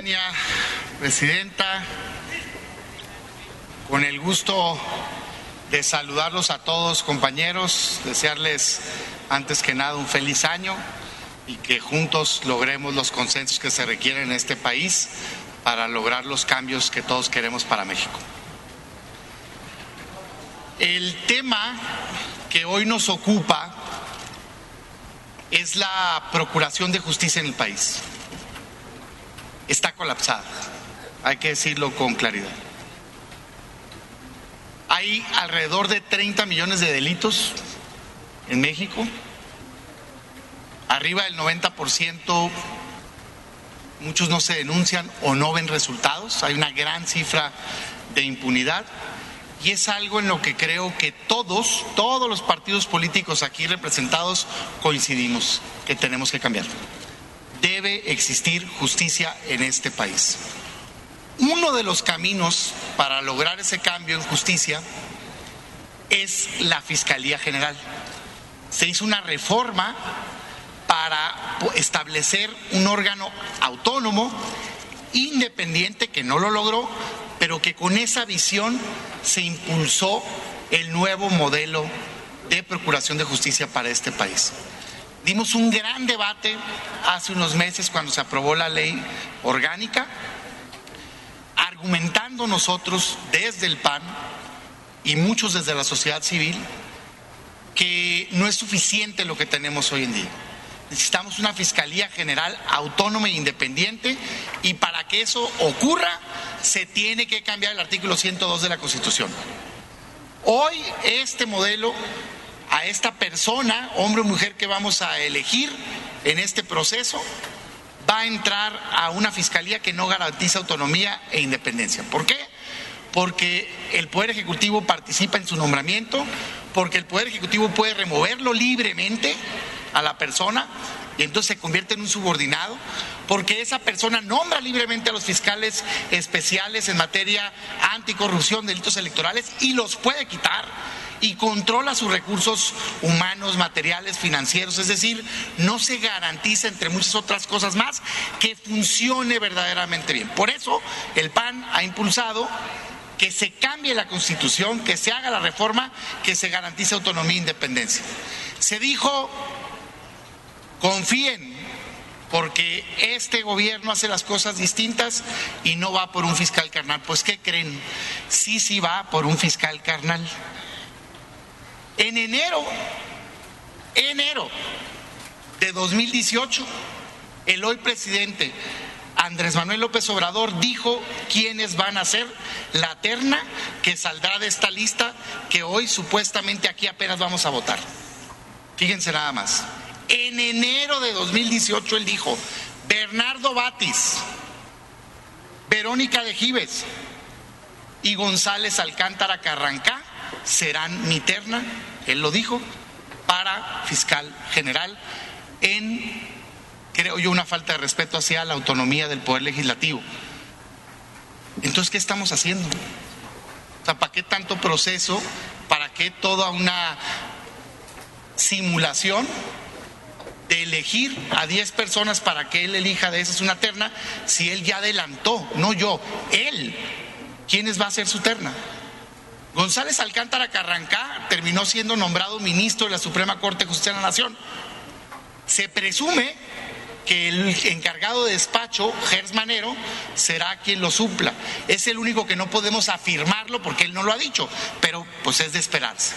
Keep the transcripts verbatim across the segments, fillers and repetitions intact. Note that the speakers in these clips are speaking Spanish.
Tania, presidenta, con el gusto de saludarlos a todos, compañeros, desearles antes que nada un feliz año y que juntos logremos los consensos que se requieren en este país para lograr los cambios que todos queremos para México. El tema que hoy nos ocupa es la procuración de justicia en el país. Está colapsada, hay que decirlo con claridad. Hay alrededor de treinta millones de delitos en México. Arriba del noventa por ciento, muchos no se denuncian o no ven resultados. Hay una gran cifra de impunidad. Y es algo en lo que creo que todos, todos los partidos políticos aquí representados coincidimos que tenemos que cambiar. Debe existir justicia en este país. Uno de los caminos para lograr ese cambio en justicia es la Fiscalía General. Se hizo una reforma para establecer un órgano autónomo, independiente, que no lo logró, pero que con esa visión se impulsó el nuevo modelo de procuración de justicia para este país. Dimos un gran debate hace unos meses cuando se aprobó la ley orgánica, argumentando nosotros desde el P A N y muchos desde la sociedad civil que no es suficiente lo que tenemos hoy en día. Necesitamos una Fiscalía General autónoma e independiente, y para que eso ocurra se tiene que cambiar el artículo ciento dos de la Constitución. Hoy este modelo, a esta persona, hombre o mujer que vamos a elegir en este proceso, va a entrar a una fiscalía que no garantiza autonomía e independencia. ¿Por qué? Porque el Poder Ejecutivo participa en su nombramiento, porque el Poder Ejecutivo puede removerlo libremente a la persona y entonces se convierte en un subordinado, porque esa persona nombra libremente a los fiscales especiales en materia anticorrupción, delitos electorales, y los puede quitar, y controla sus recursos humanos, materiales, financieros. Es decir, no se garantiza, entre muchas otras cosas más, que funcione verdaderamente bien. Por eso el P A N ha impulsado que se cambie la Constitución, que se haga la reforma, que se garantice autonomía e independencia. Se dijo: confíen, porque este gobierno hace las cosas distintas y no va por un fiscal carnal. Pues, ¿qué creen? Sí, sí va por un fiscal carnal. En enero, enero de dos mil dieciocho, el hoy presidente Andrés Manuel López Obrador dijo quiénes van a ser la terna que saldrá de esta lista que hoy supuestamente aquí apenas vamos a votar. Fíjense nada más. En enero de dos mil dieciocho él dijo: Bernardo Batis, Verónica de Gives y González Alcántara Carrancá serán mi terna, él lo dijo, para fiscal general, en, creo yo, una falta de respeto hacia la autonomía del Poder Legislativo. Entonces, ¿qué estamos haciendo? O sea, ¿para qué tanto proceso? ¿Para qué toda una simulación de elegir a diez personas para que él elija de esas una terna, si él ya adelantó, no yo, él, quiénes va a ser su terna? González Alcántara Carrancá terminó siendo nombrado ministro de la Suprema Corte de Justicia de la Nación. Se presume que el encargado de despacho, Gers Manero, será quien lo supla. Es el único que no podemos afirmarlo porque él no lo ha dicho, pero pues es de esperarse.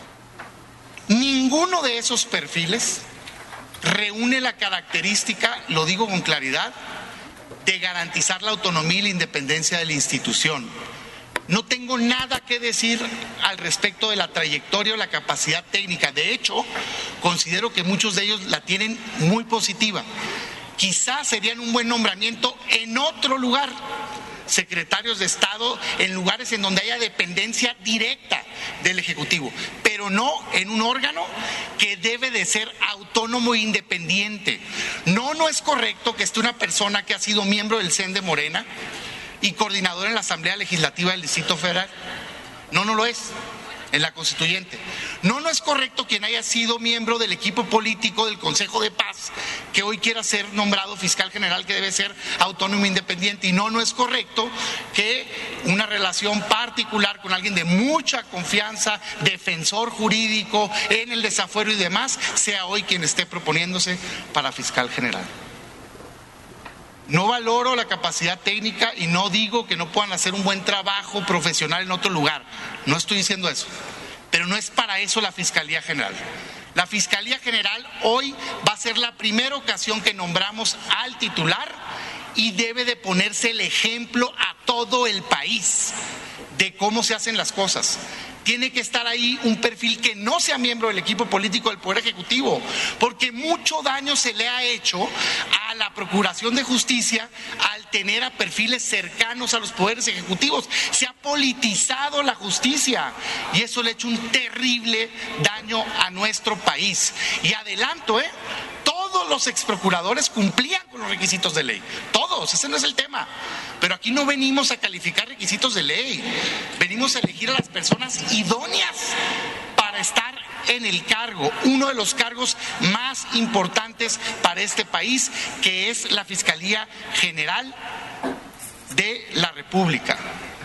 Ninguno de esos perfiles reúne la característica, lo digo con claridad, de garantizar la autonomía y la independencia de la institución. No tengo nada que decir al respecto de la trayectoria o la capacidad técnica. De hecho, considero que muchos de ellos la tienen muy positiva. Quizás serían un buen nombramiento en otro lugar, secretarios de Estado en lugares en donde haya dependencia directa del Ejecutivo, pero no en un órgano que debe de ser autónomo e independiente. No, no es correcto que esté una persona que ha sido miembro del C E N de Morena y coordinador en la Asamblea Legislativa del Distrito Federal. No, no lo es, en la Constituyente. No, no es correcto quien haya sido miembro del equipo político del Consejo de Paz, que hoy quiera ser nombrado fiscal general, que debe ser autónomo e independiente. Y no, no es correcto que una relación particular con alguien de mucha confianza, defensor jurídico en el desafuero y demás, sea hoy quien esté proponiéndose para fiscal general. No valoro la capacidad técnica y no digo que no puedan hacer un buen trabajo profesional en otro lugar. No estoy diciendo eso. Pero no es para eso la Fiscalía General. La Fiscalía General hoy va a ser la primera ocasión que nombramos al titular y debe de ponerse el ejemplo a todo el país de cómo se hacen las cosas. Tiene que estar ahí un perfil que no sea miembro del equipo político del Poder Ejecutivo, porque mucho daño se le ha hecho a la Procuración de Justicia al tener a perfiles cercanos a los poderes ejecutivos. Se ha politizado la justicia y eso le ha hecho un terrible daño a nuestro país. Y adelanto, ¿eh? Todos los exprocuradores cumplían con los requisitos de ley, todos, ese no es el tema. Pero aquí no venimos a calificar requisitos de ley, venimos a elegir a las personas idóneas para estar en el cargo, uno de los cargos más importantes para este país, que es la Fiscalía General de la República.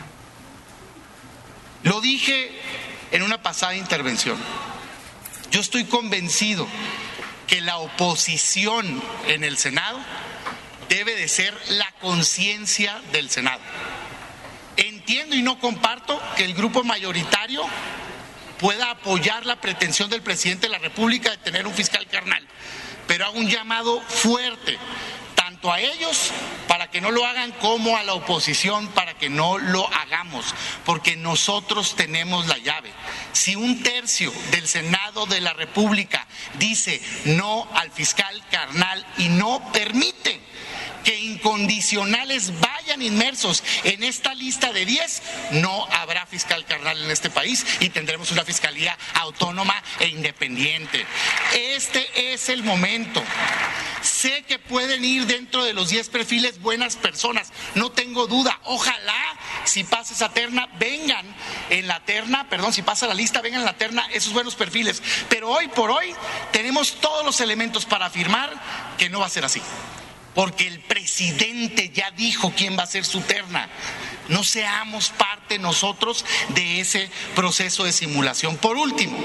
Lo dije en una pasada intervención, yo estoy convencido que la oposición en el Senado debe de ser la conciencia del Senado. Entiendo y no comparto que el grupo mayoritario pueda apoyar la pretensión del presidente de la República de tener un fiscal carnal, pero hago un llamado fuerte tanto a ellos para que no lo hagan como a la oposición para que no lo hagamos, porque nosotros tenemos la llave. Si un tercio del Senado de la República dice no al fiscal carnal y no permite que incondicionales vayan inmersos en esta lista de diez, no habrá fiscal carnal en este país y tendremos una fiscalía autónoma e independiente. Este es el momento. Sé que pueden ir dentro de los diez perfiles buenas personas, no tengo duda. Ojalá, si pasa esa terna, vengan en la terna, perdón, si pasa la lista, vengan en la terna esos buenos perfiles. Pero hoy por hoy tenemos todos los elementos para afirmar que no va a ser así. Porque el presidente ya dijo quién va a ser su terna. No seamos parte nosotros de ese proceso de simulación. Por último.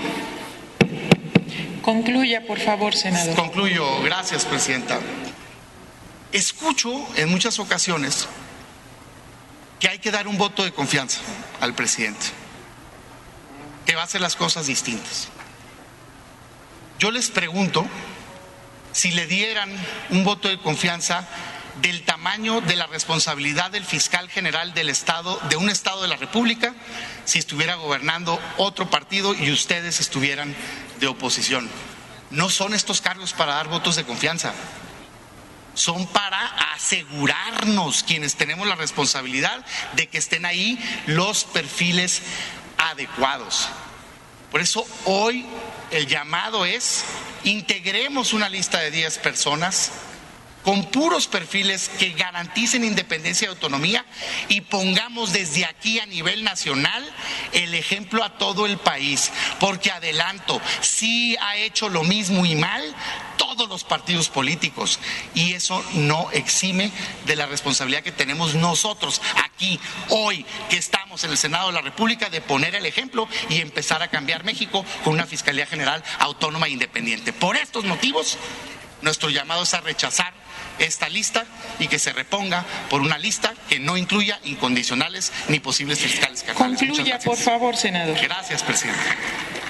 Concluya, por favor, senador. Concluyo. Gracias, presidenta. Escucho en muchas ocasiones que hay que dar un voto de confianza al presidente, que va a hacer las cosas distintas. Yo les pregunto, si le dieran un voto de confianza del tamaño de la responsabilidad del fiscal general del Estado, de un Estado de la República, si estuviera gobernando otro partido y ustedes estuvieran de oposición. No son estos cargos para dar votos de confianza, son para asegurarnos quienes tenemos la responsabilidad de que estén ahí los perfiles adecuados. Por eso hoy el llamado es: integremos una lista de diez personas con puros perfiles que garanticen independencia y autonomía y pongamos desde aquí a nivel nacional el ejemplo a todo el país. Porque adelanto, sí ha hecho lo mismo y mal todos los partidos políticos y eso no exime de la responsabilidad que tenemos nosotros aquí, hoy, que estamos en el Senado de la República, de poner el ejemplo y empezar a cambiar México con una Fiscalía General autónoma e independiente. Por estos motivos, nuestro llamado es a rechazar esta lista y que se reponga por una lista que no incluya incondicionales ni posibles fiscales carnales. Concluya, por favor, senador. Gracias, presidente.